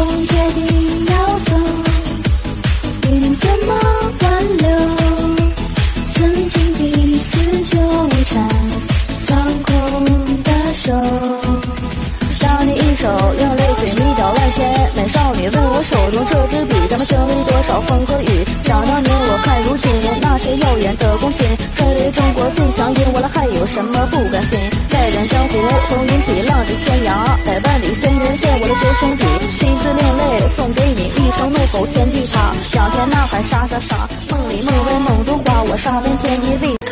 终决定要走，一定怎么挽留？曾经彼此纠缠，放空的手。想你一手，用泪水迷倒万千美少女，问我手中这支笔，咱们经历多少风和雨。想当年我看如今，那些遥远的共信，身为中国最强音，我了还有什么不甘心？在人江湖，风云起，浪迹天涯，百万里虽然见我的学兄弟，心思另类送给你，一声怒吼天地塌，仰天呐喊沙沙沙，梦里梦为梦中花，我杀奔天地为。